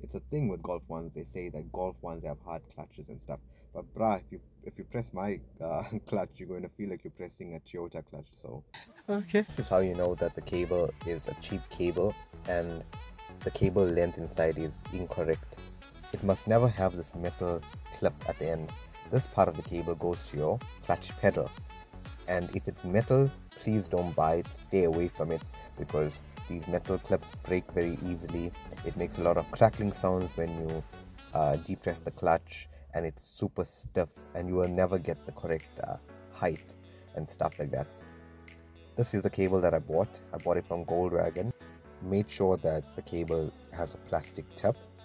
it's a thing with Golf ones. They say that Golf ones have hard clutches and stuff. But brah, if you press my clutch, you're going to feel like you're pressing a Toyota clutch. So Okay. this is how you know that the cable is a cheap cable and the cable length inside is incorrect. It must never have this metal clip at the end. This part of the cable goes to your clutch pedal. And if it's metal, please don't buy it, stay away from it, because these metal clips break very easily. It makes a lot of crackling sounds when you depress the clutch, and it's super stiff, and you will never get the correct height and stuff like that. This is the cable that I bought. I bought it from Goldwagon. Made sure that the cable has a plastic tip